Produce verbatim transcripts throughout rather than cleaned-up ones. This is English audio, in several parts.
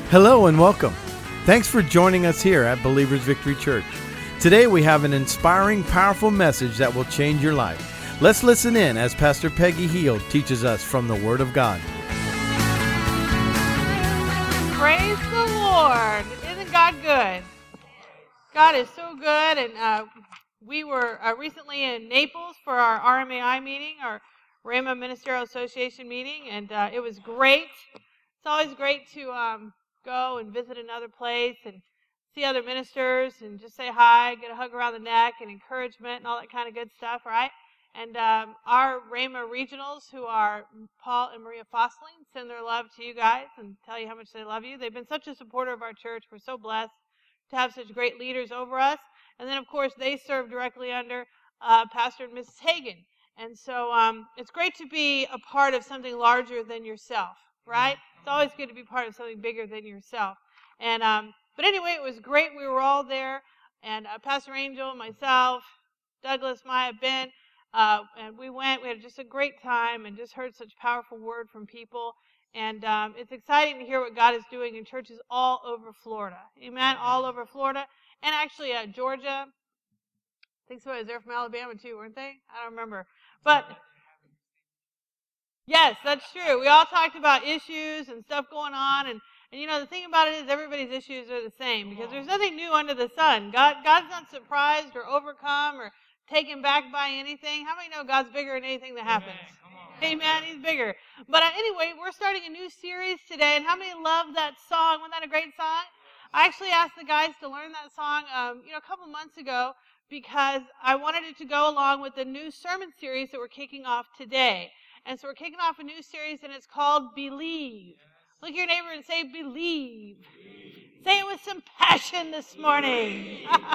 Hello and welcome. Thanks for joining us here at Believers Victory Church. Today we have an inspiring, powerful message that will change your life. Let's listen in as Pastor Peggy Heald teaches us from the Word of God. Praise the Lord. Isn't God good? God is so good. And uh, we were uh, recently in Naples for our R M A I meeting, our Rhema Ministerial Association meeting, and uh, it was great. It's always great to um, go and visit another place and see other ministers and just say hi, get a hug around the neck and encouragement and all that kind of good stuff, right? And um, our Rhema regionals, who are Paul and Maria Fosling, send their love to you guys and tell you how much they love you. They've been such a supporter of our church. We're so blessed to have such great leaders over us. And then, of course, they serve directly under uh, Pastor and Missus Hagan. And so um, it's great to be a part of something larger than yourself, right? It's always good to be part of something bigger than yourself. And um, but anyway, it was great. We were all there, and uh, Pastor Angel, myself, Douglas, Maya, Ben, uh, and we went. We had just a great time and just heard such powerful word from people. And um, it's exciting to hear what God is doing in churches all over Florida. Amen? All over Florida. And actually uh, Georgia. I think somebody was there from Alabama too, weren't they? I don't remember. But yes, that's true. We all talked about issues and stuff going on, and, and you know, the thing about it is everybody's issues are the same because there's nothing new under the sun. God, God's not surprised or overcome or taken back by anything. How many know God's bigger than anything that happens? Amen. Amen. He's bigger. But uh, anyway, we're starting a new series today, and how many love that song? Wasn't that a great song? I actually asked the guys to learn that song, um, you know, a couple months ago because I wanted it to go along with the new sermon series that we're kicking off today. And so we're kicking off a new series, and it's called Believe. Look at your neighbor and say, Believe. Believe. Say it with some passion this morning. uh,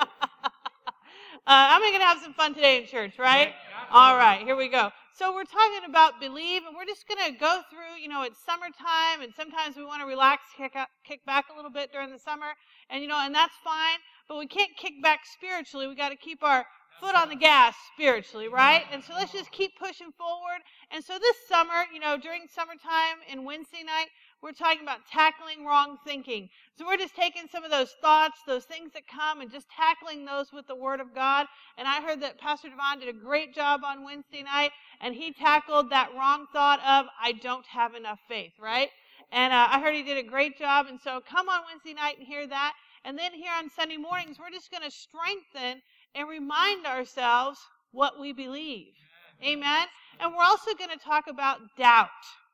I'm going to have some fun today in church, right? All right, here we go. So we're talking about believe, and we're just going to go through, you know, it's summertime, and sometimes we want to relax, kick, up, kick back a little bit during the summer, and, you know, and that's fine, but we can't kick back spiritually. We got to keep our foot on the gas spiritually, right? And so let's just keep pushing forward. And so this summer, you know, during summertime and Wednesday night, we're talking about tackling wrong thinking. So we're just taking some of those thoughts, those things that come, and just tackling those with the Word of God. And I heard that Pastor Devon did a great job on Wednesday night, and he tackled that wrong thought of, I don't have enough faith, right? And uh, I heard he did a great job. And so come on Wednesday night and hear that. And then here on Sunday mornings, we're just going to strengthen and remind ourselves what we believe. Amen? And we're also going to talk about doubt.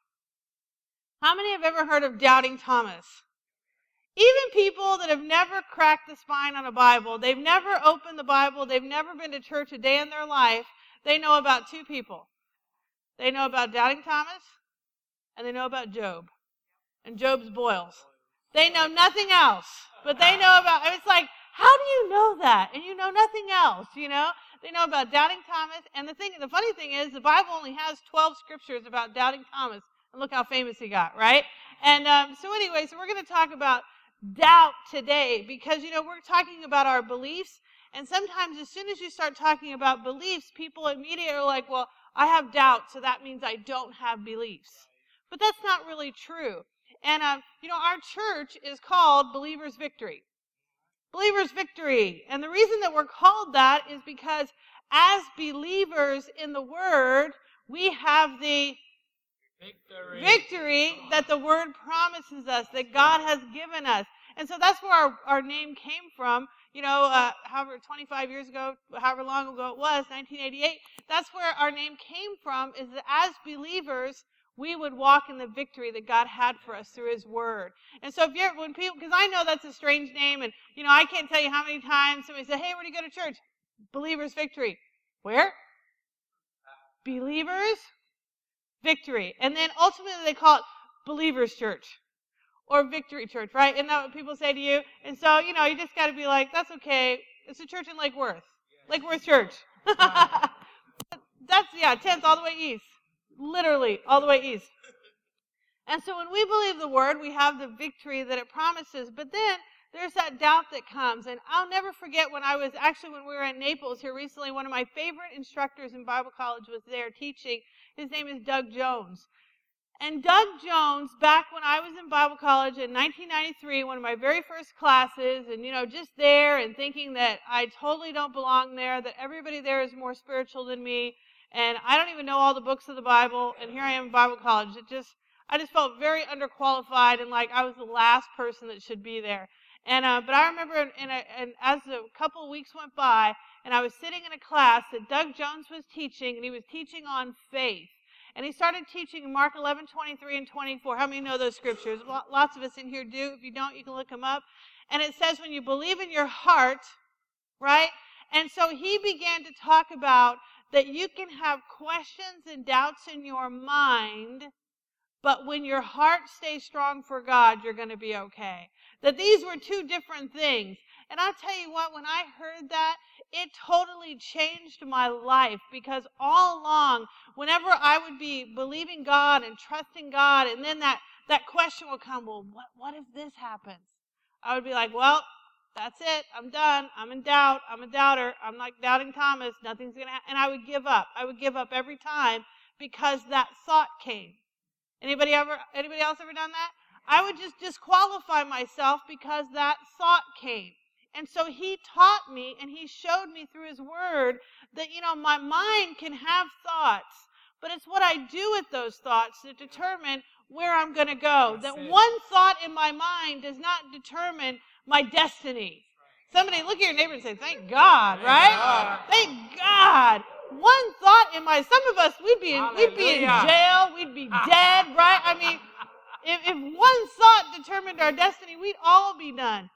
How many have ever heard of doubting Thomas? Even people that have never cracked the spine on a Bible, they've never opened the Bible, they've never been to church a day in their life, they know about two people. They know about doubting Thomas, and they know about Job and Job's boils. They know nothing else, but they know about, it's like, how do you know that? And you know nothing else, you know? They know about doubting Thomas, and the thing, the funny thing is, the Bible only has twelve scriptures about doubting Thomas, and look how famous he got, right? And um, so anyway, so we're going to talk about doubt today, because, you know, we're talking about our beliefs, and sometimes as soon as you start talking about beliefs, people immediately are like, well, I have doubt, so that means I don't have beliefs. But that's not really true. And, um, you know, our church is called Believers Victory. Believers Victory. And the reason that we're called that is because as believers in the Word, we have the victory, victory that the Word promises us, that God has given us. And so that's where our, our name came from. You know, uh, however, twenty-five years ago, however long ago it was, nineteen eighty-eight, that's where our name came from, is that as believers, we would walk in the victory that God had for us through His Word. And so if you're, when people, because I know that's a strange name, and, you know, I can't tell you how many times somebody said, hey, where do you go to church? Believers Victory. Where? Believers Victory. And then ultimately they call it Believers Church or Victory Church, right? Isn't that what people say to you? And so, you know, you just got to be like, that's okay. It's a church in Lake Worth. Lake Worth Church. That's, yeah, tenth all the way east. Literally, all the way east. And so when we believe the Word, we have the victory that it promises. But then there's that doubt that comes. And I'll never forget when I was, actually when we were in Naples here recently, one of my favorite instructors in Bible college was there teaching. His name is Doug Jones. And Doug Jones, back when I was in Bible college in nineteen ninety-three, one of my very first classes, and, you know, just there and thinking that I totally don't belong there, that everybody there is more spiritual than me, and I don't even know all the books of the Bible, and here I am in Bible college. It just, I just felt very underqualified and like I was the last person that should be there. And uh, but I remember, in, in a, and as a couple of weeks went by, and I was sitting in a class that Doug Jones was teaching, and he was teaching on faith. And he started teaching in Mark eleven, twenty-three and twenty-four. How many know those scriptures? Lots of us in here do. If you don't, you can look them up. And it says when you believe in your heart, right? And so he began to talk about that you can have questions and doubts in your mind, but when your heart stays strong for God, you're going to be okay. That these were two different things. And I'll tell you what, when I heard that, it totally changed my life, because all along, whenever I would be believing God and trusting God, and then that, that question would come, well, what, what if this happens? I would be like, well, that's it. I'm done. I'm in doubt. I'm a doubter. I'm like doubting Thomas. Nothing's going to happen. And I would give up. I would give up every time because that thought came. Anybody ever, anybody else ever done that? I would just disqualify myself because that thought came. And so he taught me and he showed me through his word that, you know, my mind can have thoughts, but it's what I do with those thoughts that determine where I'm going to go. That one thought in my mind does not determine my destiny. Somebody look at your neighbor and say, thank God, right? Thank God. One thought in my, some of us, we'd be in, we'd be in jail, we'd be dead, right? I mean, if, if one thought determined our destiny, we'd all be done.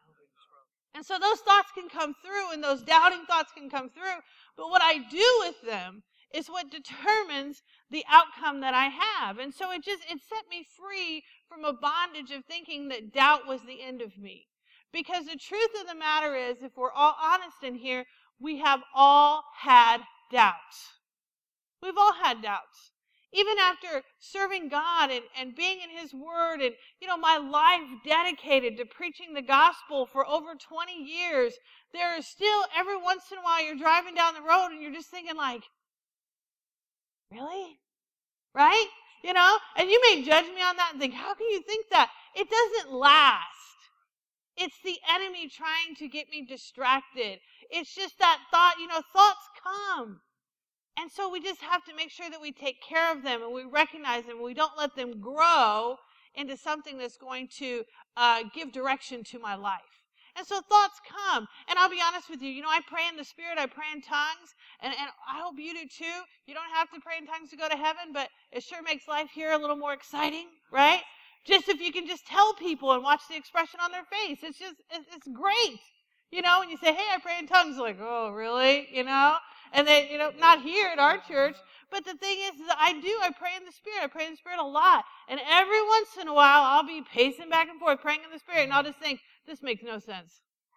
And so those thoughts can come through, and those doubting thoughts can come through. But what I do with them is what determines the outcome that I have. And so it just, it set me free from a bondage of thinking that doubt was the end of me. Because the truth of the matter is, if we're all honest in here, we have all had doubts. We've all had doubts. Even after serving God and, and being in his word and, you know, my life dedicated to preaching the gospel for over twenty years, there is still every once in a while you're driving down the road and you're just thinking like, really? Right? You know? And you may judge me on that and think, how can you think that? It doesn't last. It's the enemy trying to get me distracted. It's just that thought, you know, thoughts come. And so we just have to make sure that we take care of them and we recognize them. We don't let them grow into something that's going to uh, give direction to my life. And so thoughts come. And I'll be honest with you, you know, I pray in the Spirit, I pray in tongues, and, and I hope you do too. You don't have to pray in tongues to go to heaven, but it sure makes life here a little more exciting, right? Just if you can just tell people and watch the expression on their face. It's just, it's, it's great. You know, when you say, hey, I pray in tongues, like, oh, really? You know? And then, you know, not here at our church, but the thing is, is I do, I pray in the Spirit. I pray in the Spirit a lot. And every once in a while, I'll be pacing back and forth, praying in the Spirit, and I'll just think, this makes no sense.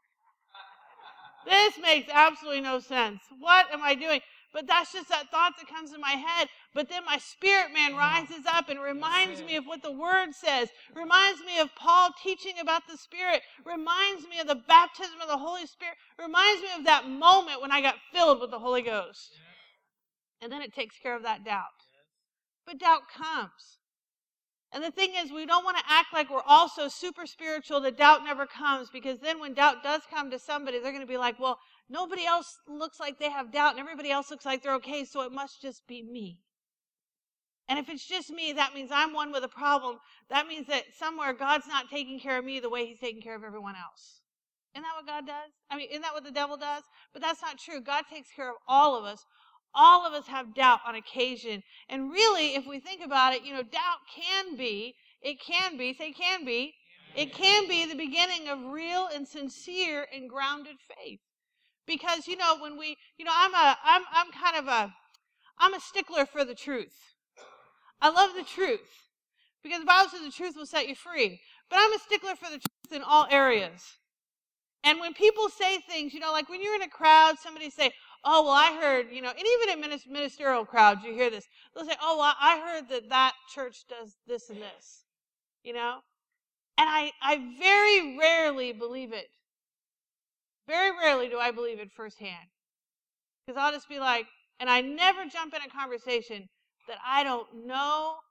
This makes absolutely no sense. What am I doing? But that's just that thought that comes in my head. But then my spirit man rises up and reminds me of what the Word says. Reminds me of Paul teaching about the Spirit. Reminds me of the baptism of the Holy Spirit. Reminds me of that moment when I got filled with the Holy Ghost. And then it takes care of that doubt. But doubt comes. And the thing is, we don't want to act like we're all so super spiritual that doubt never comes, because then when doubt does come to somebody, they're going to be like, well, nobody else looks like they have doubt and everybody else looks like they're okay, so it must just be me. And if it's just me, that means I'm one with a problem. That means that somewhere God's not taking care of me the way he's taking care of everyone else. Isn't that what God does? I mean, isn't that what the devil does? But that's not true. God takes care of all of us. All of us have doubt on occasion. And really, if we think about it, you know, doubt can be, it can be, say can be, it can be the beginning of real and sincere and grounded faith. Because, you know, when we, you know, I'm a, I'm, I'm kind of a, I'm a stickler for the truth. I love the truth. Because the Bible says the truth will set you free. But I'm a stickler for the truth in all areas. And when people say things, you know, like when you're in a crowd, somebody say, oh, well, I heard, you know, and even in ministerial crowds, you hear this. They'll say, oh, well, I heard that that church does this and this, you know. And I, I very rarely believe it. Very rarely do I believe it firsthand. Because I'll just be like, and I never jump in a conversation that I don't know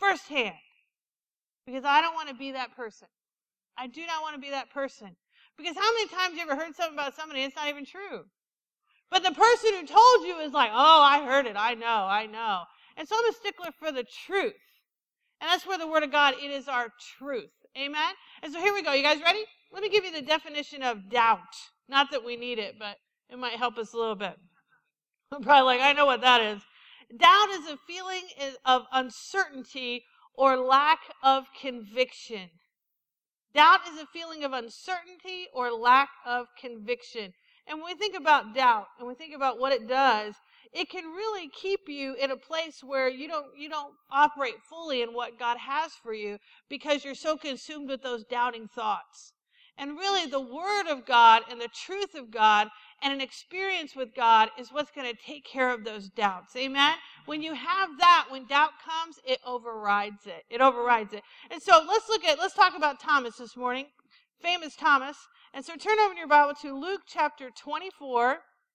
firsthand because I don't want to be that person. I do not want to be that person. Because how many times you ever heard something about somebody and it's not even true? But the person who told you is like, oh, I heard it. I know, I know. And so I'm a stickler for the truth. And that's where the Word of God, it is our truth. Amen? And so here we go. You guys ready? Let me give you the definition of doubt. Not that we need it, but it might help us a little bit. I'm probably like, I know what that is. Doubt is a feeling of uncertainty or lack of conviction. Doubt is a feeling of uncertainty or lack of conviction. And when we think about doubt and we think about what it does, it can really keep you in a place where you don't you don't operate fully in what God has for you because you're so consumed with those doubting thoughts. And really the Word of God and the truth of God and an experience with God is what's going to take care of those doubts. Amen? When you have that, when doubt comes, it overrides it. It overrides it. And so let's look at, let's talk about Thomas this morning. Famous Thomas. And so turn over in your Bible to Luke chapter twenty-four.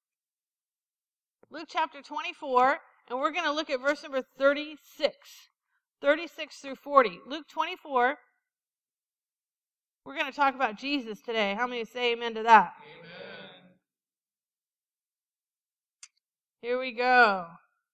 Luke chapter twenty-four. And we're going to look at verse number thirty-six. thirty-six through forty. Luke twenty-four. We're going to talk about Jesus today. How many say amen to that? Amen. Here we go.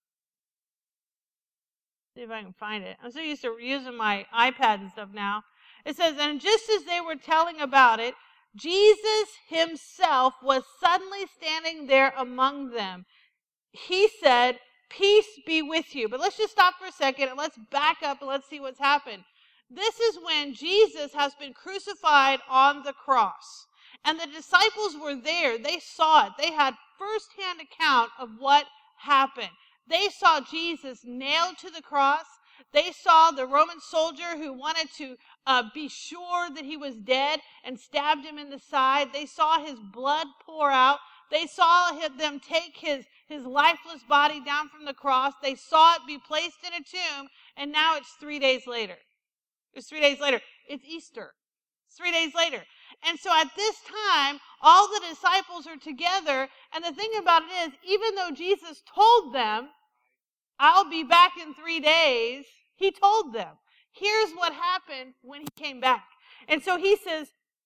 See if I can find it. I'm so used to using my iPad and stuff now. It says, and just as they were telling about it, Jesus himself was suddenly standing there among them. He said, peace be with you. But let's just stop for a second and let's back up and let's see what's happened. This is when Jesus has been crucified on the cross. And the disciples were there. They saw it. They had firsthand account of what happened. They saw Jesus nailed to the cross. They saw the Roman soldier who wanted to uh, be sure that he was dead and stabbed him in the side. They saw his blood pour out. They saw him, them take his, his lifeless body down from the cross. They saw it be placed in a tomb, and now it's three days later. It's three days later. It's Easter. It's three days later. And so at this time, all the disciples are together. And the thing about it is, even though Jesus told them, I'll be back in three days, he told them. Here's what happened when he came back. And so he says,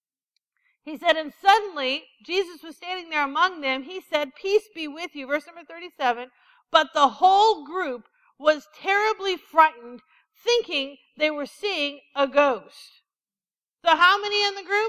he said, and suddenly Jesus was standing there among them. He said, peace be with you. Verse number thirty-seven. But the whole group was terribly frightened, thinking they were seeing a ghost. So how many in the group?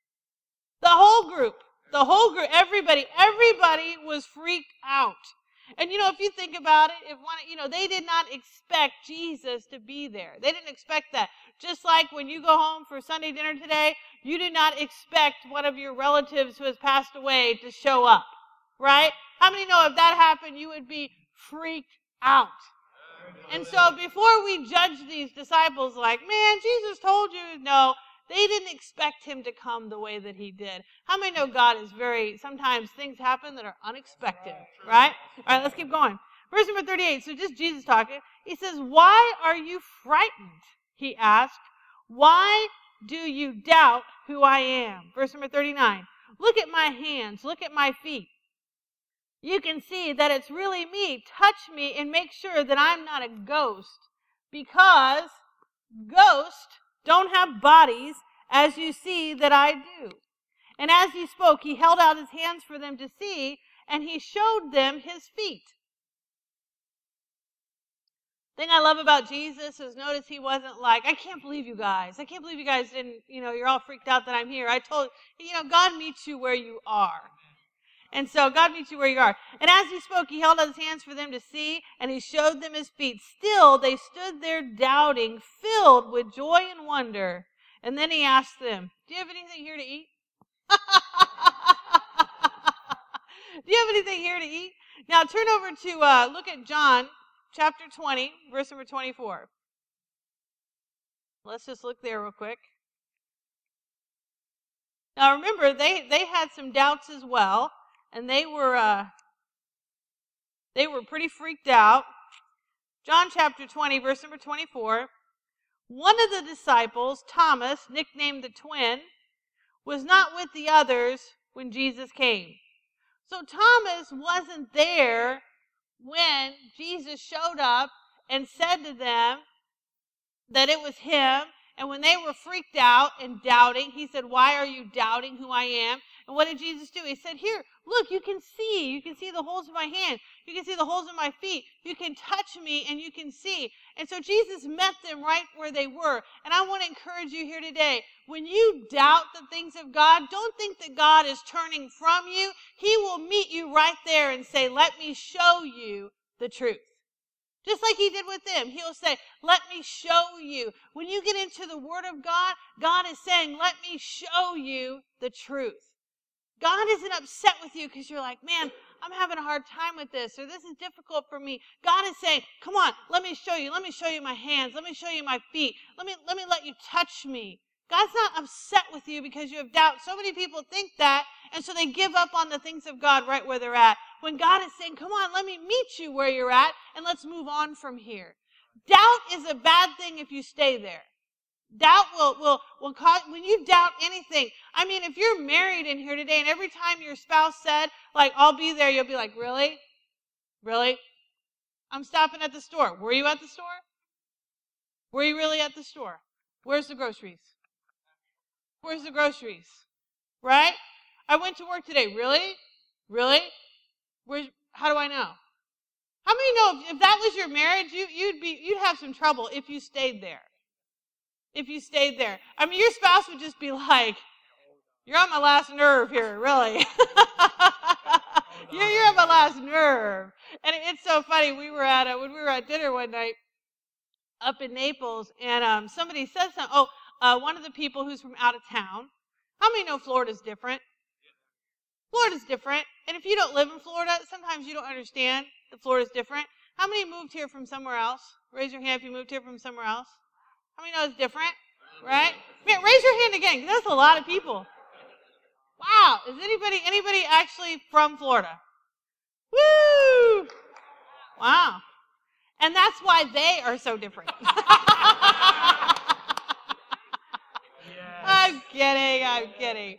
The whole group. The whole group. Everybody. Everybody was freaked out. And you know, if you think about it, if one, you know, they did not expect Jesus to be there. They didn't expect that. Just like when you go home for Sunday dinner today, you did not expect one of your relatives who has passed away to show up. Right? How many know if that happened, you would be freaked out? And so before we judge these disciples like, man, Jesus told you, no, they didn't expect him to come the way that he did. How many know God is very, sometimes things happen that are unexpected, right? All right, let's keep going. Verse number thirty-eight, so just Jesus talking. He says, why are you frightened? He asked. Why do you doubt who I am? Verse number thirty-nine, look at my hands, look at my feet. You can see that it's really me. Touch me and make sure that I'm not a ghost, because ghosts don't have bodies, as you see that I do. And as he spoke, he held out his hands for them to see, and he showed them his feet. The thing I love about Jesus is, notice he wasn't like, I can't believe you guys. I can't believe you guys didn't, you know, you're all freaked out that I'm here. I told you, know, God meets you where you are. And so God meets you where you are. And as he spoke, he held out his hands for them to see, and he showed them his feet. Still, they stood there doubting, filled with joy and wonder. And then he asked them, do you have anything here to eat? Do you have anything here to eat? Now turn over to, uh, look at John chapter twenty, verse number twenty-four. Let's just look there real quick. Now remember, they, they had some doubts as well. And they were uh, they were pretty freaked out. John chapter twenty, verse number twenty-four. One of the disciples, Thomas, nicknamed the twin, was not with the others when Jesus came. So Thomas wasn't there when Jesus showed up and said to them, that it was him. And when they were freaked out and doubting, he said, why are you doubting who I am? And what did Jesus do? He said, here, look, you can see. You can see the holes in my hand. You can see the holes in my feet. You can touch me and you can see. And so Jesus met them right where they were. And I want to encourage you here today. When you doubt the things of God, don't think that God is turning from you. He will meet you right there and say, let me show you the truth. Just like he did with them. He'll say, let me show you. When you get into the Word of God, God is saying, let me show you the truth. God isn't upset with you because you're like, man, I'm having a hard time with this, or this is difficult for me. God is saying, come on, let me show you. Let me show you my hands. Let me show you my feet. Let me, let me let you touch me. God's not upset with you because you have doubt. So many people think that, and so they give up on the things of God right where they're at. When God is saying, come on, let me meet you where you're at, and let's move on from here. Doubt is a bad thing if you stay there. Doubt will, will, will cause, when you doubt anything, I mean, if you're married in here today, and every time your spouse said, like, I'll be there, you'll be like, really? Really? I'm stopping at the store. Were you at the store? Were you really at the store? Where's the groceries? Where's the groceries? Right? I went to work today. Really? Really? Where's, how do I know? How many know if, if that was your marriage, you, you'd be you'd have some trouble if you stayed there. If you stayed there. I mean, your spouse would just be like, you're on my last nerve here, really. you're, you're on my last nerve. And it, it's so funny. We were at a, when we were at dinner one night up in Naples, and um, somebody said something. Oh, uh, one of the people who's from out of town. How many know Florida's different? Florida's different. And if you don't live in Florida, sometimes you don't understand that Florida's different. How many moved here from somewhere else? Raise your hand if you moved here from somewhere else. How many know it's different? Right? Man, raise your hand again, because that's a lot of people. Wow. Is anybody anybody actually from Florida? Woo! Wow. And that's why they are so different. Yes. I'm kidding. I'm kidding.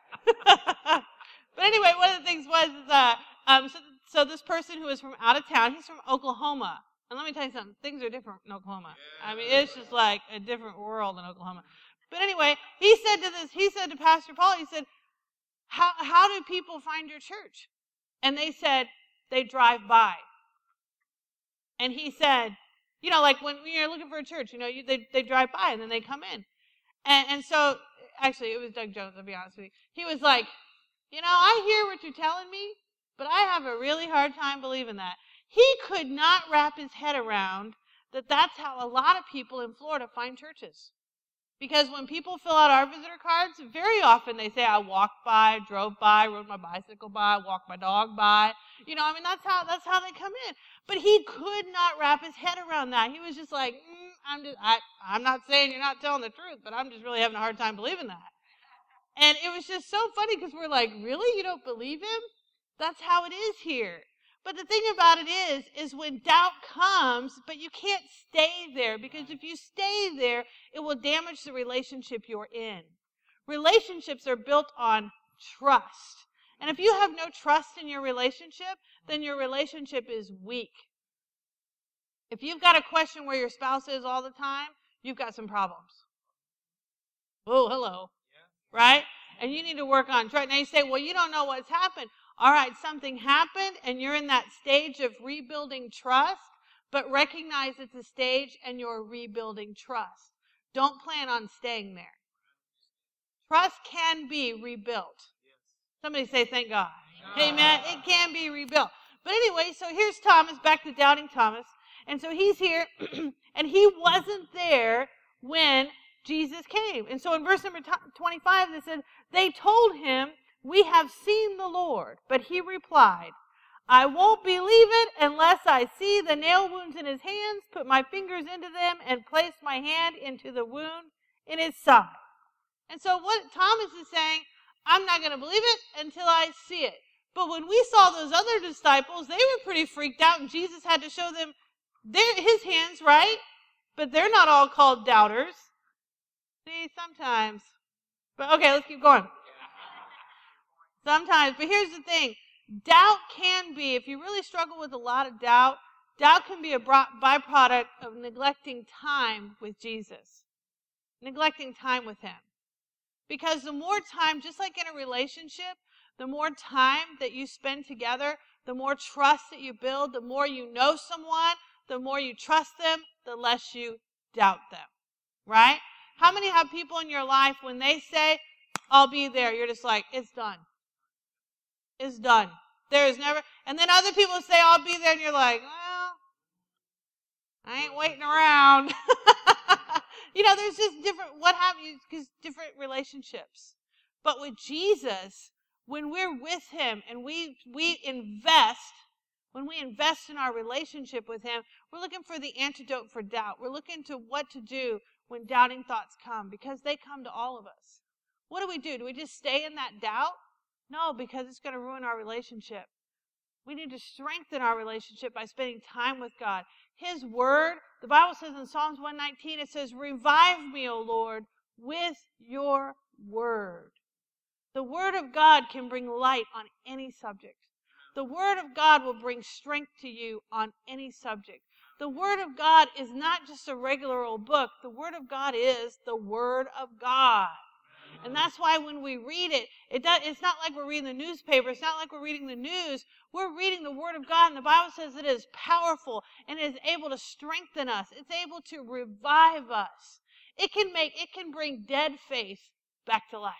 But anyway, one of the things was, is, uh, um, so, so this person who is from out of town, he's from Oklahoma. And let me tell you something, things are different in Oklahoma. I mean, it's just like a different world in Oklahoma. But anyway, he said to this, he said to Pastor Paul, he said, how, how do people find your church? And they said, they drive by. And he said, you know, like when you're looking for a church, you know, you, they, they drive by and then they come in. And, and so, actually, it was Doug Jones, I'll be honest with you. He was like, you know, I hear what you're telling me, but I have a really hard time believing that. He could not wrap his head around that that's how a lot of people in Florida find churches. Because when people fill out our visitor cards, very often they say, I walked by, drove by, rode my bicycle by, walked my dog by. You know, I mean, that's how that's how they come in. But he could not wrap his head around that. He was just like, mm, I'm just, I, I'm not saying you're not telling the truth, but I'm just really having a hard time believing that. And it was just so funny because we're like, really? You don't believe him? That's how it is here. But the thing about it is, is when doubt comes, but you can't stay there, because if you stay there, it will damage the relationship you're in. Relationships are built on trust. And if you have no trust in your relationship, then your relationship is weak. If you've got a question where your spouse is all the time, you've got some problems. Oh, hello. Right? And you need to work on trust. Now you say, well, you don't know what's happened. All right, something happened, and you're in that stage of rebuilding trust, but recognize it's a stage and you're rebuilding trust. Don't plan on staying there. Trust can be rebuilt. Somebody say, thank God. Amen. It can be rebuilt. But anyway, so here's Thomas, back to doubting Thomas. And so he's here, and he wasn't there when Jesus came. And so in verse number twenty-five, it says, they told him, we have seen the Lord. But he replied, I won't believe it unless I see the nail wounds in his hands, put my fingers into them, and place my hand into the wound in his side. And so what Thomas is saying, I'm not going to believe it until I see it. But when we saw those other disciples, they were pretty freaked out, and Jesus had to show them their, his hands, right? But they're not all called doubters. See, sometimes. But okay, let's keep going. Sometimes. But here's the thing. Doubt can be, if you really struggle with a lot of doubt, Doubt can be a byproduct of neglecting time with Jesus, neglecting time with him. Because the more time, just like in a relationship, the more time that you spend together, the more trust that you build, the more you know someone, the more you trust them, the less you doubt them, right? How many have people in your life when they say, I'll be there, you're just like, it's done. It's done. There is never, and then other people say, I'll be there, and you're like, well, I ain't waiting around. You know, there's just different, what have you, because different relationships. But with Jesus, when we're with him and we we invest, when we invest in our relationship with him, we're looking for the antidote for doubt. We're looking to what to do when doubting thoughts come, because they come to all of us. What do we do? Do we just stay in that doubt? No, because it's going to ruin our relationship. We need to strengthen our relationship by spending time with God. His word, the Bible says in Psalms one nineteen, it says, revive me, O Lord, with your word. The word of God can bring light on any subject. The word of God will bring strength to you on any subject. The word of God is not just a regular old book. The word of God is the word of God. And that's why when we read it, it does, it's not like we're reading the newspaper. It's not like we're reading the news. We're reading the Word of God, and the Bible says it is powerful and it is able to strengthen us. It's able to revive us. It can make, it can bring dead faith back to life.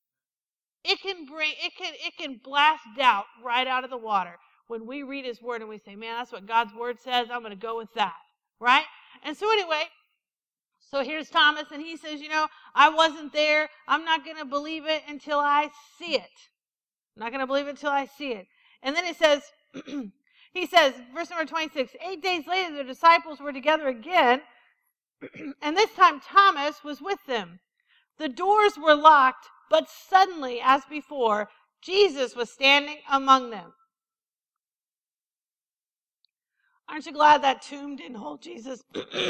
It can bring, it can, it can blast doubt right out of the water when we read His Word and we say, man, that's what God's Word says. I'm going to go with that, right? And so anyway, so here's Thomas, and he says, you know, I wasn't there. I'm not going to believe it until I see it. I'm not going to believe it until I see it. And then it says, he says, verse number twenty-six, eight days later, the disciples were together again, and this time Thomas was with them. The doors were locked, but suddenly, as before, Jesus was standing among them. Aren't you glad that tomb didn't hold Jesus?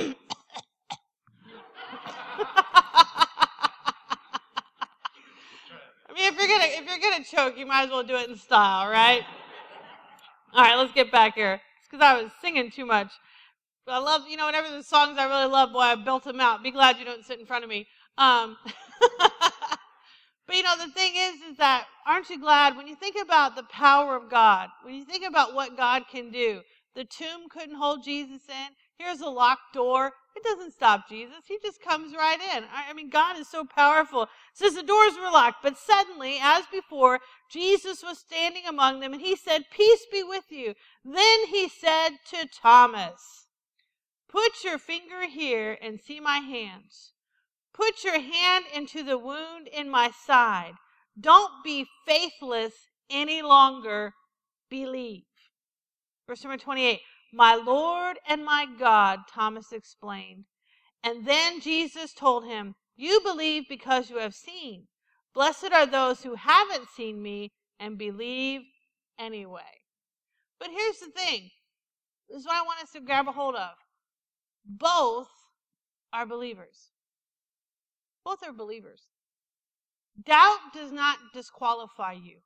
I mean, if you're gonna if you're gonna choke, you might as well do it in style, right? All right, let's get back here. It's because I was singing too much. But I love, you know, whenever the songs I really love, boy, I built them out. Be glad you don't sit in front of me. Um, but you know, the thing is, is that aren't you glad when you think about the power of God? When you think about what God can do, the tomb couldn't hold Jesus in. Here's a locked door. It doesn't stop Jesus. He just comes right in. I mean, God is so powerful. It says the doors were locked, but suddenly, as before, Jesus was standing among them, and he said, peace be with you. Then he said to Thomas, put your finger here and see my hands. Put your hand into the wound in my side. Don't be faithless any longer. Believe. Verse number twenty-eight. My Lord and my God, Thomas explained. And then Jesus told him, you believe because you have seen. Blessed are those who haven't seen me and believe anyway. But here's the thing. This is what I want us to grab a hold of. Both are believers. Both are believers. Doubt does not disqualify you.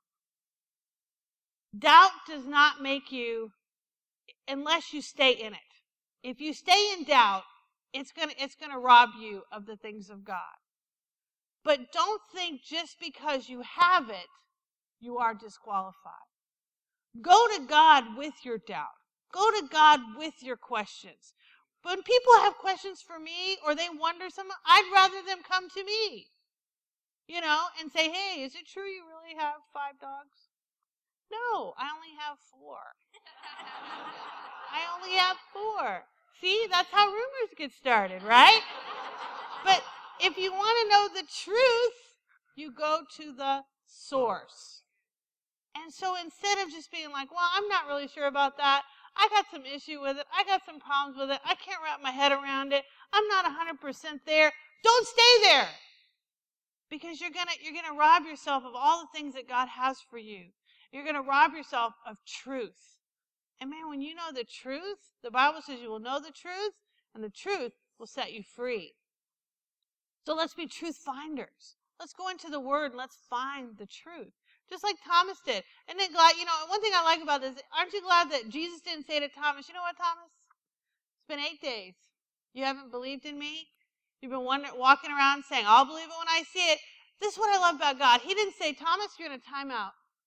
Doubt does not make you, unless you stay in it. If you stay in doubt, it's gonna it's gonna rob you of the things of God. But don't think just because you have it, you are disqualified. Go to God with your doubt. Go to God with your questions. When people have questions for me or they wonder something, I'd rather them come to me, you know, and say, hey, is it true you really have five dogs? No, I only have four. I only have four. See, that's how rumors get started, right? But if you want to know the truth, you go to the source. And so instead of just being like, well, I'm not really sure about that. I got some issue with it. I got some problems with it. I can't wrap my head around it. I'm not one hundred percent there. Don't stay there. Because you're going to you're going to rob yourself of all the things that God has for you. You're going to rob yourself of truth. And man, when you know the truth, the Bible says you will know the truth, and the truth will set you free. So let's be truth finders. Let's go into the Word and let's find the truth. just like Thomas did. And then glad, you know, one thing I like about this, aren't you glad that Jesus didn't say to Thomas, you know what, Thomas? It's been eight days. You haven't believed in me? You've been wondering, walking around saying, I'll believe it when I see it. This is what I love about God. He didn't say, Thomas, you're in a timeout.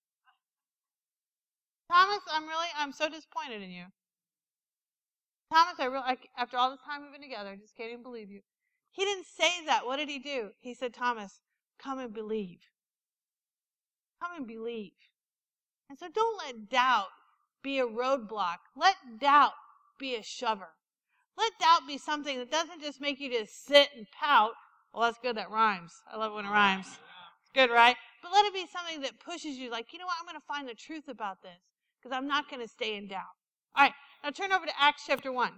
Thomas, I'm really, I'm so disappointed in you. Thomas, I really, I, after all this time we've been together, I just can't even believe you. He didn't say that. What did he do? He said, Thomas, come and believe. Come and believe. And so don't let doubt be a roadblock. Let doubt be a shover. Let doubt be something that doesn't just make you just sit and pout. Well, that's good. That rhymes. I love when it rhymes. It's good, right? But let it be something that pushes you like, you know what? I'm going to find the truth about this because I'm not going to stay in doubt. All right. Now turn over to Acts chapter one.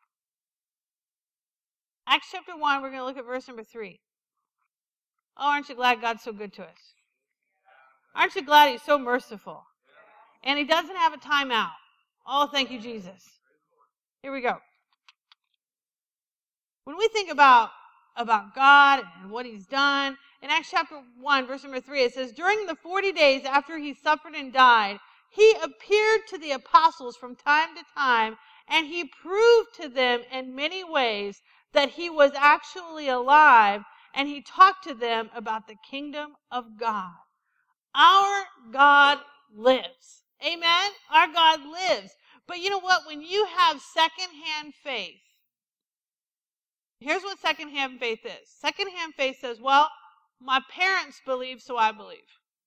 Acts chapter one, we're going to look at verse number three. Oh, aren't you glad God's so good to us? Aren't you glad he's so merciful? And he doesn't have a timeout. Oh, thank you, Jesus. Here we go. When we think about, about God and what he's done, in Acts chapter one, verse number three, it says, during the forty days after he suffered and died, he appeared to the apostles from time to time, and he proved to them in many ways that he was actually alive, and he talked to them about the kingdom of God. Our God lives. Amen? Our God lives. But you know what? When you have secondhand faith, here's what secondhand faith is. Secondhand faith says, well, my parents believe, so I believe.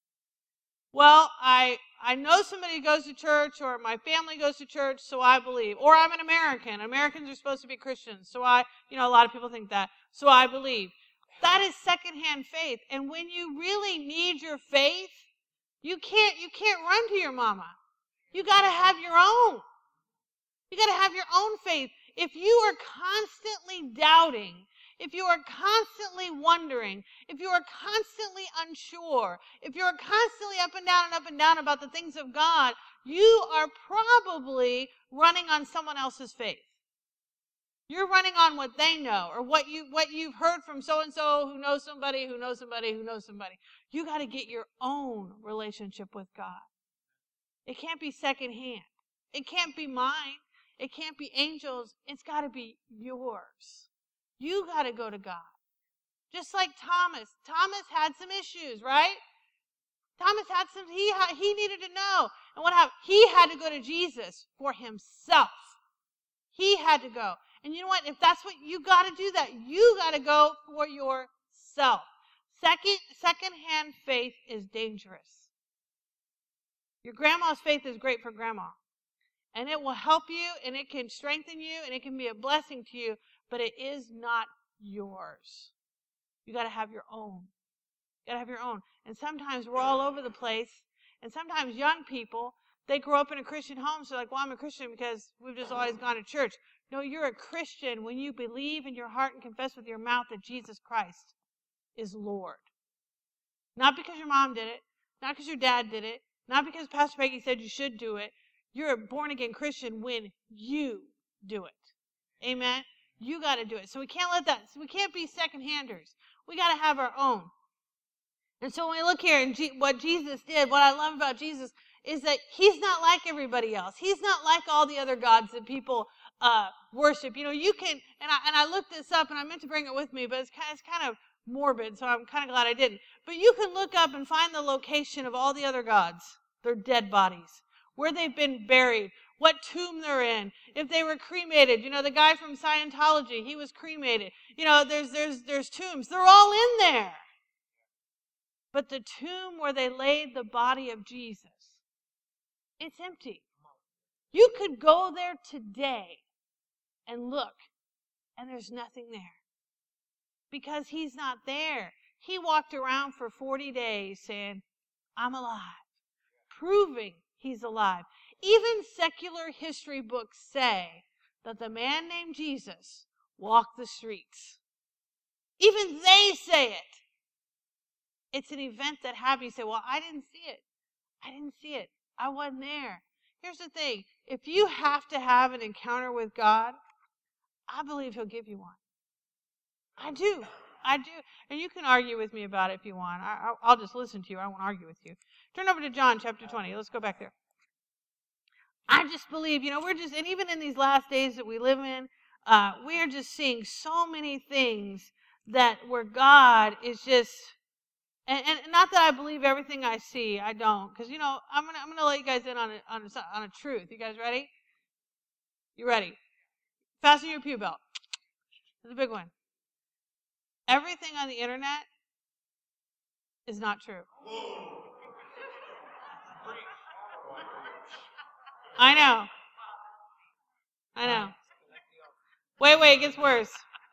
Well, I I know somebody goes to church, or my family goes to church, so I believe. Or I'm an American. Americans are supposed to be Christians, so I, you know, a lot of people think that, so I believe. That is secondhand faith. And when you really need your faith, you can't you can't run to your mama. You got to have your own. You got to have your own faith. If you are constantly doubting, if you are constantly wondering, if you are constantly unsure, if you are constantly up and down and up and down about the things of God, you are probably running on someone else's faith. You're running on what they know, or what you what you've heard from so and so who knows somebody who knows somebody who knows somebody. You got to get your own relationship with God. It can't be secondhand. It can't be mine. It can't be angels. It's got to be yours. You got to go to God. Just like Thomas. Thomas had some issues, right? Thomas had some, he, he needed to know. And what happened? He had to go to Jesus for himself. He had to go. And you know what? If that's what, you got to do that. You got to go for yourself. Second, second-hand faith is dangerous. Your grandma's faith is great for grandma. And it will help you, and it can strengthen you, and it can be a blessing to you, but it is not yours. You got to have your own. You got to have your own. And sometimes we're all over the place, and sometimes young people, they grow up in a Christian home, so they're like, well, I'm a Christian because we've just always gone to church. No, you're a Christian when you believe in your heart and confess with your mouth that Jesus Christ is Lord. Not because your mom did it, not because your dad did it, not because Pastor Peggy said you should do it. You're a born-again Christian when you do it. Amen? You got to do it. So we can't let that, so we can't be second-handers. We got to have our own. And so when we look here and G- what Jesus did, what I love about Jesus is that he's not like everybody else. He's not like all the other gods that people uh, worship. You know, you can, and I, and I looked this up, and I meant to bring it with me, but it's kind, it's kind of morbid, so I'm kind of glad I didn't. But you can look up and find the location of all the other gods, their dead bodies, where they've been buried, what tomb they're in, if they were cremated. You know, the guy from Scientology, he was cremated. You know, there's there's there's tombs. They're all in there. But the tomb where they laid the body of Jesus, it's empty. You could go there today and look, and there's nothing there. Because he's not there. He walked around for forty days saying, I'm alive, proving he's alive. Even secular history books say that the man named Jesus walked the streets. Even they say it. It's an event that happened. You say, well, I didn't see it. I didn't see it. I wasn't there. Here's the thing. If you have to have an encounter with God, I believe he'll give you one. I do. I do. And you can argue with me about it if you want. I, I'll just listen to you. I won't argue with you. Turn over to John chapter twenty. Let's go back there. I just believe, you know, we're just, and even in these last days that we live in, uh, we are just seeing so many things that where God is just, and, and not that I believe everything I see, I don't, because you know, I'm gonna I'm gonna let you guys in on a, on a, on a truth. You guys ready? You ready? Fasten your pew belt. It's a big one. Everything on the internet is not true. I know. I know. Wait, wait, it gets worse.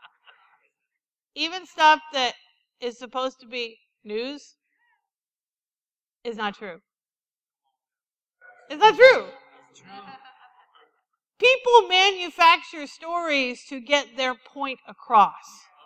Even stuff that is supposed to be news is not true. It's not true. People manufacture stories to get their point across.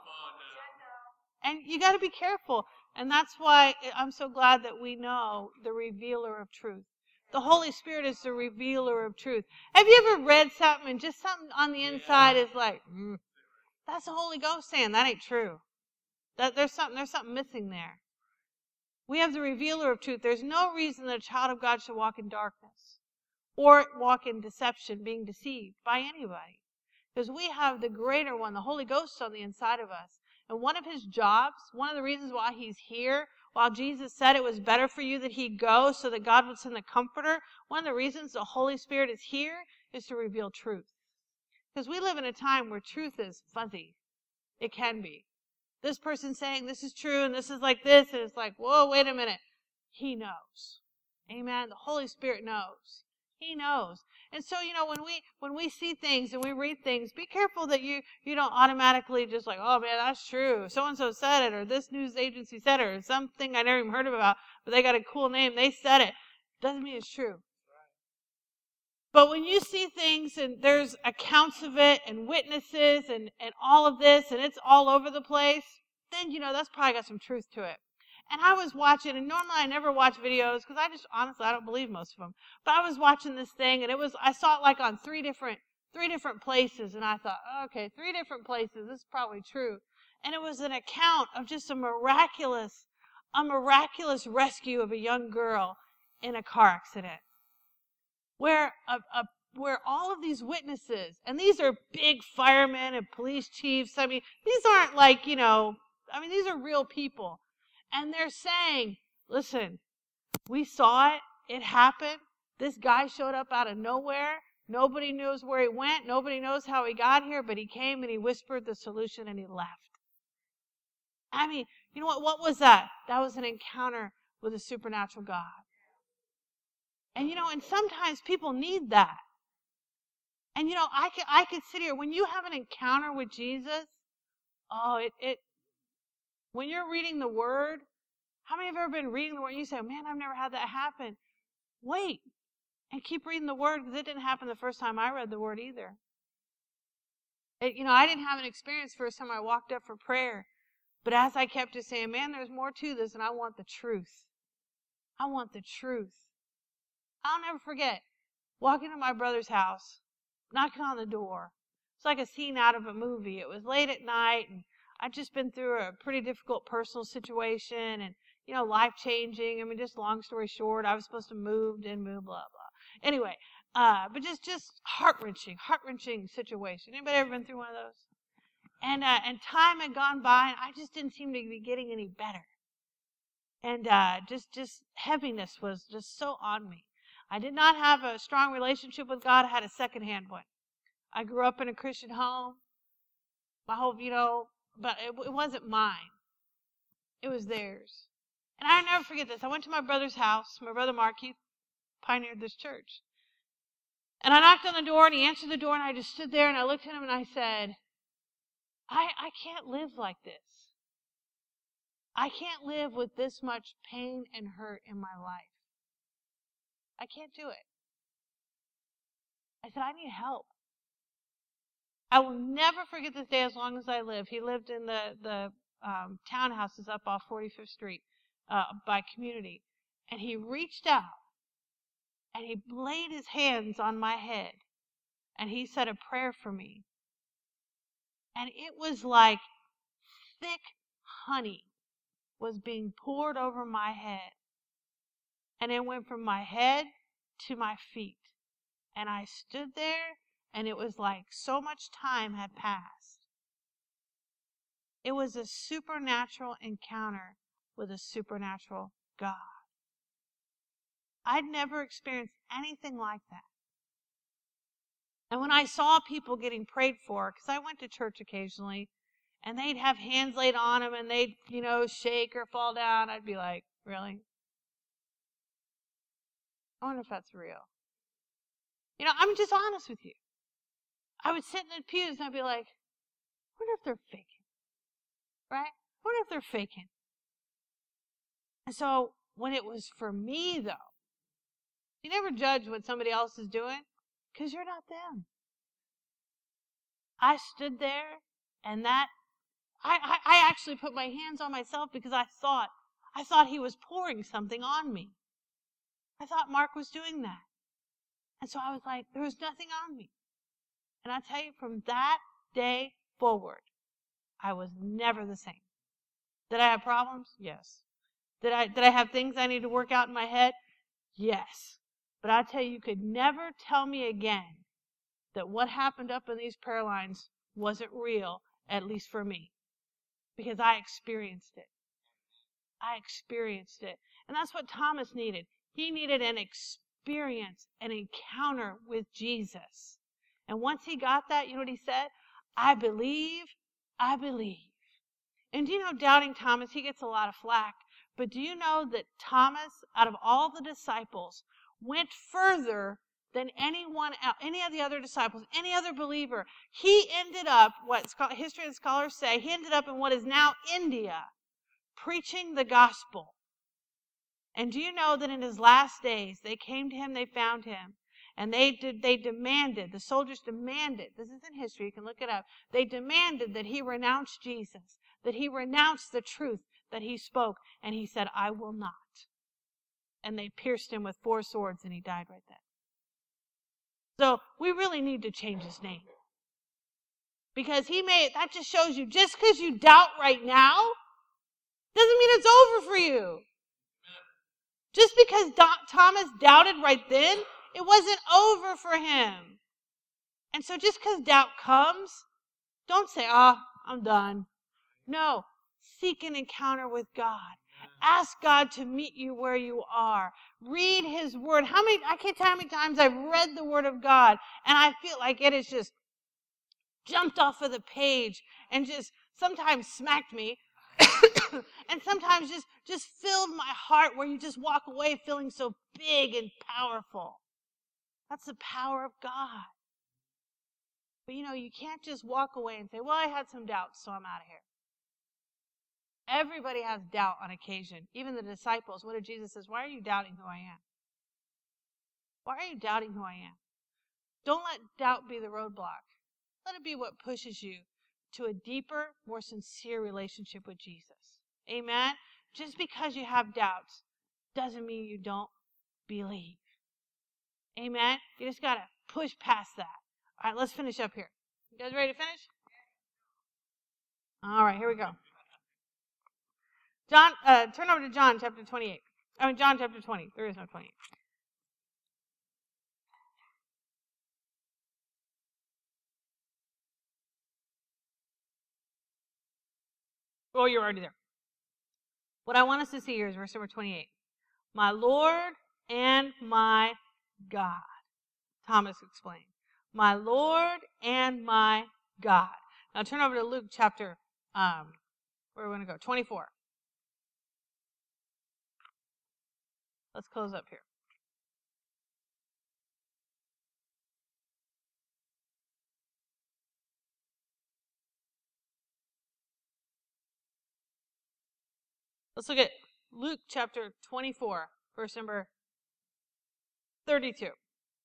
And you got to be careful. And that's why I'm so glad that we know the revealer of truth. The Holy Spirit is the revealer of truth. Have you ever read something and just something on the inside is like, mm, that's the Holy Ghost saying that ain't true. That there's something there's something missing there. We have the revealer of truth. There's no reason that a child of God should walk in darkness or walk in deception, being deceived by anybody. Because we have the greater one, the Holy Ghost on the inside of us. And one of his jobs, one of the reasons why he's here, while Jesus said it was better for you that he go so that God would send the Comforter, one of the reasons the Holy Spirit is here is to reveal truth. Because we live in a time where truth is fuzzy. It can be. This person's saying this is true and this is like this, and it's like, whoa, wait a minute. He knows. Amen. The Holy Spirit knows. He knows. And so, you know, when we when we see things and we read things, be careful that you, you don't automatically just like, oh, man, that's true. So-and-so said it, or this news agency said it, or something I never even heard about, but they got a cool name. They said it. Doesn't mean it's true. But when you see things and there's accounts of it and witnesses and, and all of this and it's all over the place, then, you know, that's probably got some truth to it. And I was watching, and normally I never watch videos because I just, honestly, I don't believe most of them. But I was watching this thing, and it was, I saw it like on three different, three different places, and I thought, okay, three different places, this is probably true. And it was an account of just a miraculous, a miraculous rescue of a young girl in a car accident. Where a, a where all of these witnesses, and these are big firemen and police chiefs, I mean, these aren't like, you know, I mean, these are real people. And they're saying, listen, we saw it. It happened. This guy showed up out of nowhere. Nobody knows where he went. Nobody knows how he got here, but he came and he whispered the solution and he left. I mean, you know what? What was that? That was an encounter with a supernatural God. And, you know, and sometimes people need that. And, you know, I could, I could sit here. When you have an encounter with Jesus, oh, it, it, when you're reading the Word, how many have ever been reading the Word and you say, man, I've never had that happen? Wait and keep reading the Word, because it didn't happen the first time I read the Word either. It, you know, I didn't have an experience the first time I walked up for prayer. But as I kept just saying, man, there's more to this, and I want the truth. I want the truth. I'll never forget walking to my brother's house, knocking on the door. It's like a scene out of a movie. It was late at night, and I'd just been through a pretty difficult personal situation and, you know, life-changing. I mean, just long story short, I was supposed to move, didn't move, blah, blah. Anyway, uh, but just, just heart-wrenching, heart-wrenching situation. Anybody ever been through one of those? And, uh, and time had gone by, and I just didn't seem to be getting any better. And uh, just, just heaviness was just so on me. I did not have a strong relationship with God. I had a secondhand one. I grew up in a Christian home. My whole, you know, but it, it wasn't mine. It was theirs. And I'll never forget this. I went to my brother's house. My brother Mark, he pioneered this church. And I knocked on the door, and he answered the door, and I just stood there, and I looked at him, and I said, I, I can't live like this. I can't live with this much pain and hurt in my life. I can't do it. I said, I need help. I will never forget this day as long as I live. He lived in the, the um, townhouses up off forty-fifth Street uh, by Community. And he reached out and he laid his hands on my head and he said a prayer for me. And it was like thick honey was being poured over my head. And it went from my head to my feet. And I stood there, and it was like so much time had passed. It was a supernatural encounter with a supernatural God. I'd never experienced anything like that. And when I saw people getting prayed for, because I went to church occasionally, and they'd have hands laid on them, and they'd, you know, shake or fall down, I'd be like, really? I wonder if that's real. You know, I'm just honest with you. I would sit in the pews, and I'd be like, I wonder if they're faking. Right? I wonder if they're faking. And so, when it was for me, though, you never judge what somebody else is doing, because you're not them. I stood there, and that, I, I, I actually put my hands on myself because I thought, I thought he was pouring something on me. I thought Mark was doing that. And so I was like, there was nothing on me. And I tell you, from that day forward, I was never the same. Did I have problems? Yes. Did I, did I have things I need to work out in my head? Yes. But I tell you, you could never tell me again that what happened up in these prayer lines wasn't real, at least for me. Because I experienced it. I experienced it. And that's what Thomas needed. He needed an experience, an encounter with Jesus. And once he got that, you know what he said? I believe, I believe. And do you know, doubting Thomas, he gets a lot of flack. But do you know that Thomas, out of all the disciples, went further than anyone else, any of the other disciples, any other believer? He ended up, what history and scholars say, he ended up in what is now India, preaching the gospel. And do you know that in his last days, they came to him, they found him, and they did, they demanded, the soldiers demanded, this is in history, you can look it up, they demanded that he renounce Jesus, that he renounce the truth that he spoke, and he said, I will not. And they pierced him with four swords, and he died right then. So we really need to change his name. Because he made, that just shows you, just because you doubt right now, doesn't mean it's over for you. Just because Thomas doubted right then, it wasn't over for him. And so just because doubt comes, don't say, oh, I'm done. No, seek an encounter with God. Ask God to meet you where you are. Read his word. How many, I can't tell how many times I've read the word of God, and I feel like it has just jumped off of the page and just sometimes smacked me. And sometimes just, just filled my heart where you just walk away feeling so big and powerful. That's the power of God. But you know, you can't just walk away and say, well, I had some doubts, so I'm out of here. Everybody has doubt on occasion. Even the disciples. What did Jesus say? Why are you doubting who I am? Why are you doubting who I am? Don't let doubt be the roadblock. Let it be what pushes you to a deeper, more sincere relationship with Jesus. Amen? Just because you have doubts doesn't mean you don't believe. Amen? You just got to push past that. All right, let's finish up here. You guys ready to finish? All right, here we go. John, uh, turn over to John chapter twenty-eight. I mean, John chapter twenty. There is no twenty-eight. Oh, you're already there. What I want us to see here is verse number twenty-eight. My Lord and my God. Thomas explained. My Lord and my God. Now turn over to Luke chapter, um, where are we going to go? twenty-four. Let's close up here. Let's look at Luke chapter twenty-four, verse number thirty-two.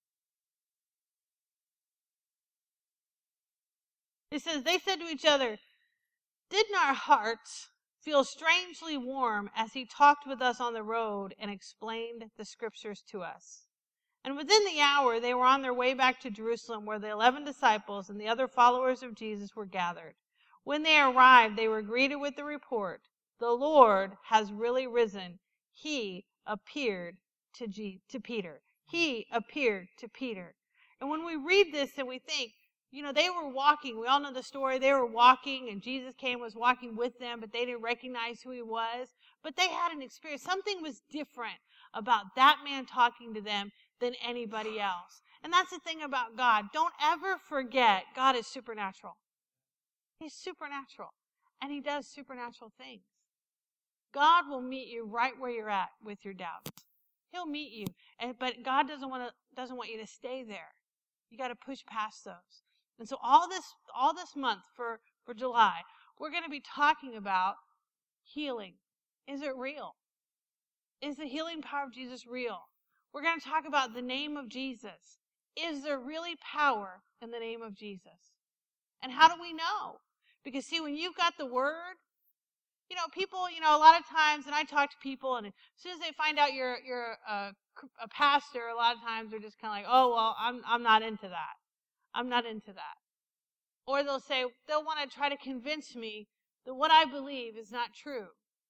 It says, they said to each other, didn't our hearts feel strangely warm as he talked with us on the road and explained the scriptures to us? And within the hour, they were on their way back to Jerusalem, where the eleven disciples and the other followers of Jesus were gathered. When they arrived, they were greeted with the report the Lord has really risen. He appeared to, G- to Peter. He appeared to Peter. And when we read this and we think, you know, they were walking. We all know the story. They were walking, and Jesus came, was walking with them, but they didn't recognize who he was. But they had an experience. Something was different about that man talking to them than anybody else. And that's the thing about God. Don't ever forget God is supernatural. He's supernatural, and he does supernatural things. God will meet you right where you're at with your doubts. He'll meet you, and but God doesn't want to doesn't want you to stay there. You got to push past those. And so all this all this month for, for July, we're going to be talking about healing. Is it real? Is the healing power of Jesus real? We're going to talk about the name of Jesus. Is there really power in the name of Jesus? And how do we know? Because see, when you've got the word, you know, people, you know, a lot of times, and I talk to people, and as soon as they find out you're you're a, a pastor, a lot of times they're just kind of like, oh, well, I'm I'm not into that. I'm not into that. Or they'll say, they'll want to try to convince me that what I believe is not true.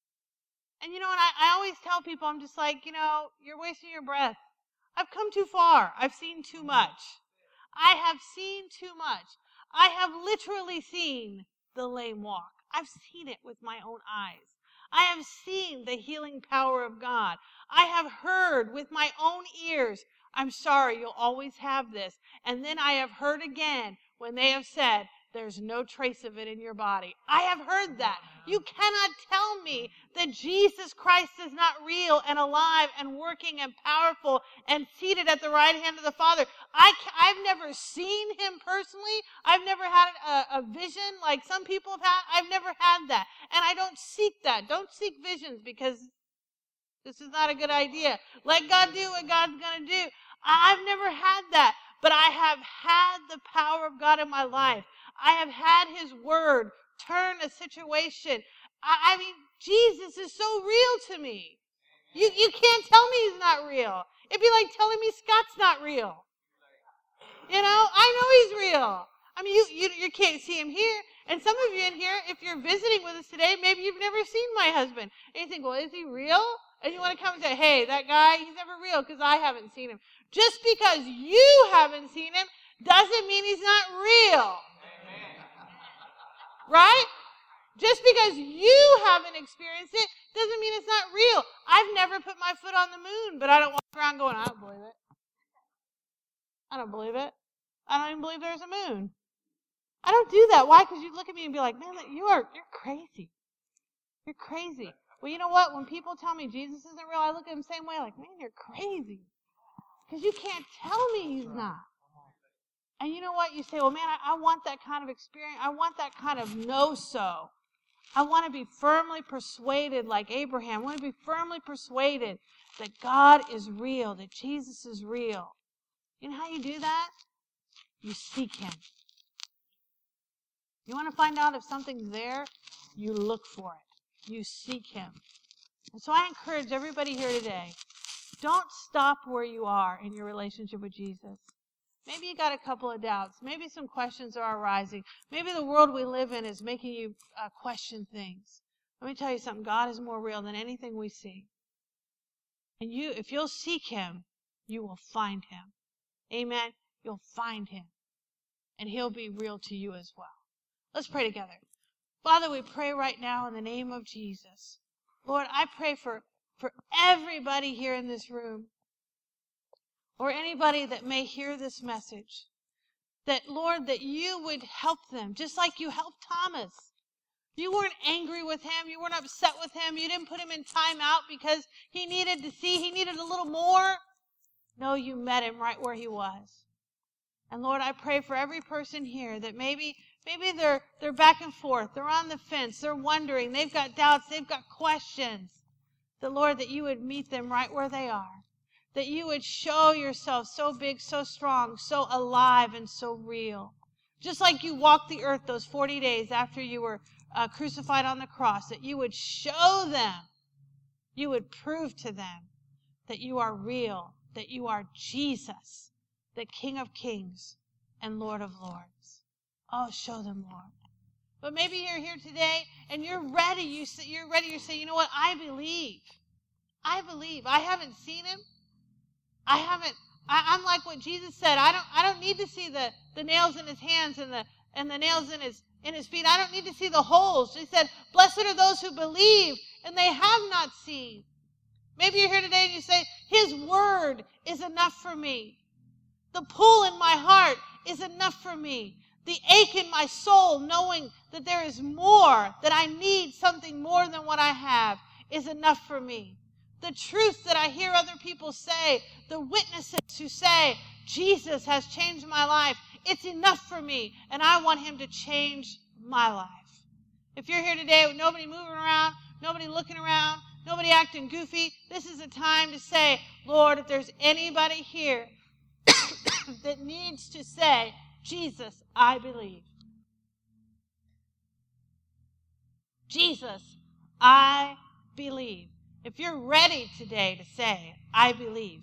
And you know, and I, I always tell people, I'm just like, you know, you're wasting your breath. I've come too far. I've seen too much. I have seen too much. I have literally seen the lame walk. I've seen it with my own eyes. I have seen the healing power of God. I have heard with my own ears, I'm sorry, you'll always have this. And then I have heard again when they have said, there's no trace of it in your body. I have heard that. You cannot tell me that Jesus Christ is not real and alive and working and powerful and seated at the right hand of the Father. I, I've never seen him personally. I've never had a, a vision like some people have had. I've never had that. And I don't seek that. Don't seek visions, because this is not a good idea. Let God do what God's going to do. I've never had that. But I have had the power of God in my life. I have had his word turn a situation. I, I mean, Jesus is so real to me. You, you can't tell me he's not real. It'd be like telling me Scott's not real. You know, I know he's real. I mean, you, you, you can't see him here. And some of you in here, if you're visiting with us today, maybe you've never seen my husband. And you think, well, is he real? And you want to come and say, hey, that guy, he's never real because I haven't seen him. Just because you haven't seen him doesn't mean he's not real. Right? Just because you haven't experienced it doesn't mean it's not real. I've never put my foot on the moon, but I don't walk around going, I don't believe it. I don't believe it. I don't even believe there's a moon. I don't do that. Why? Because you look at me and be like, man, you are, you're crazy. You're crazy. Well, you know what? When people tell me Jesus isn't real, I look at them the same way, like, man, you're crazy. Because you can't tell me he's not. And you know what? You say, well, man, I, I want that kind of experience. I want that kind of know-so. I want to be firmly persuaded like Abraham. I want to be firmly persuaded that God is real, that Jesus is real. You know how you do that? You seek him. You want to find out if something's there? You look for it. You seek him. And so I encourage everybody here today, don't stop where you are in your relationship with Jesus. Maybe you got a couple of doubts. Maybe some questions are arising. Maybe the world we live in is making you uh, question things. Let me tell you something. God is more real than anything we see. And you, if you'll seek him, you will find him. Amen? You'll find him. And he'll be real to you as well. Let's pray together. Father, we pray right now in the name of Jesus. Lord, I pray for, for everybody here in this room, or anybody that may hear this message, that, Lord, that you would help them, just like you helped Thomas. You weren't angry with him. You weren't upset with him. You didn't put him in timeout because he needed to see. He needed a little more. No, you met him right where he was. And, Lord, I pray for every person here that maybe maybe they're they're back and forth. They're on the fence. They're wondering. They've got doubts. They've got questions. That, Lord, that you would meet them right where they are. That you would show yourself so big, so strong, so alive, and so real. Just like you walked the earth those forty days after you were uh, crucified on the cross, that you would show them, you would prove to them that you are real, that you are Jesus, the King of Kings and Lord of Lords. Oh, show them, Lord. But maybe you're here today and you're ready. You say, you're ready. You say, you know what? I believe. I believe. I haven't seen him. I haven't. I, I'm like what Jesus said. I don't. I don't need to see the, the nails in his hands and the and the nails in his in his feet. I don't need to see the holes. He said, "Blessed are those who believe and they have not seen." Maybe you're here today and you say, "His word is enough for me. The pull in my heart is enough for me. The ache in my soul, knowing that there is more, that I need something more than what I have, is enough for me. The truth that I hear other people say, the witnesses who say, Jesus has changed my life, it's enough for me, and I want him to change my life." If you're here today with nobody moving around, nobody looking around, nobody acting goofy, this is a time to say, Lord, if there's anybody here that needs to say, Jesus, I believe. Jesus, I believe. If you're ready today to say, I believe.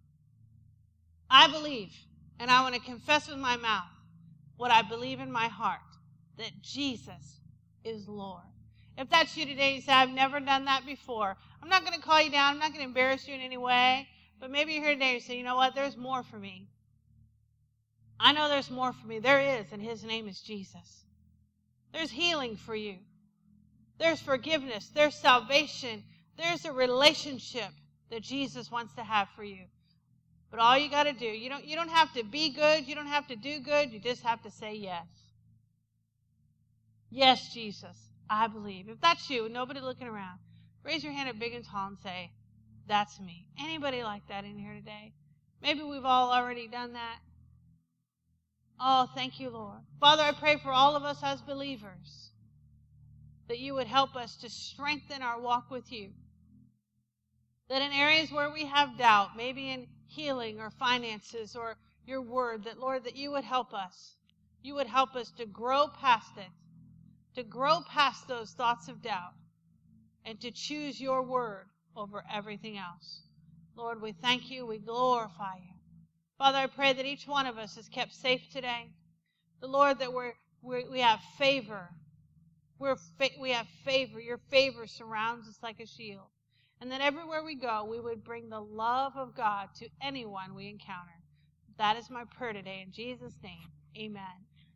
I believe, and I want to confess with my mouth what I believe in my heart, that Jesus is Lord. If that's you today, you say, I've never done that before. I'm not going to call you down. I'm not going to embarrass you in any way. But maybe you're here today and you say, you know what? There's more for me. I know there's more for me. There is, and his name is Jesus. There's healing for you. There's forgiveness. There's salvation. There's a relationship that Jesus wants to have for you. But all you got to do, you don't, you don't have to be good. You don't have to do good. You just have to say yes. Yes, Jesus, I believe. If that's you, nobody looking around, raise your hand up big and tall and say, that's me. Anybody like that in here today? Maybe we've all already done that. Oh, thank you, Lord. Father, I pray for all of us as believers that you would help us to strengthen our walk with you. That in areas where we have doubt, maybe in healing or finances or your word, that, Lord, that you would help us. You would help us to grow past it, to grow past those thoughts of doubt, and to choose your word over everything else. Lord, we thank you. We glorify you. Father, I pray that each one of us is kept safe today. The Lord, that we're, we're, we have favor. We're fa- we have favor. Your favor surrounds us like a shield. And that everywhere we go, we would bring the love of God to anyone we encounter. That is my prayer today. In Jesus' name, amen.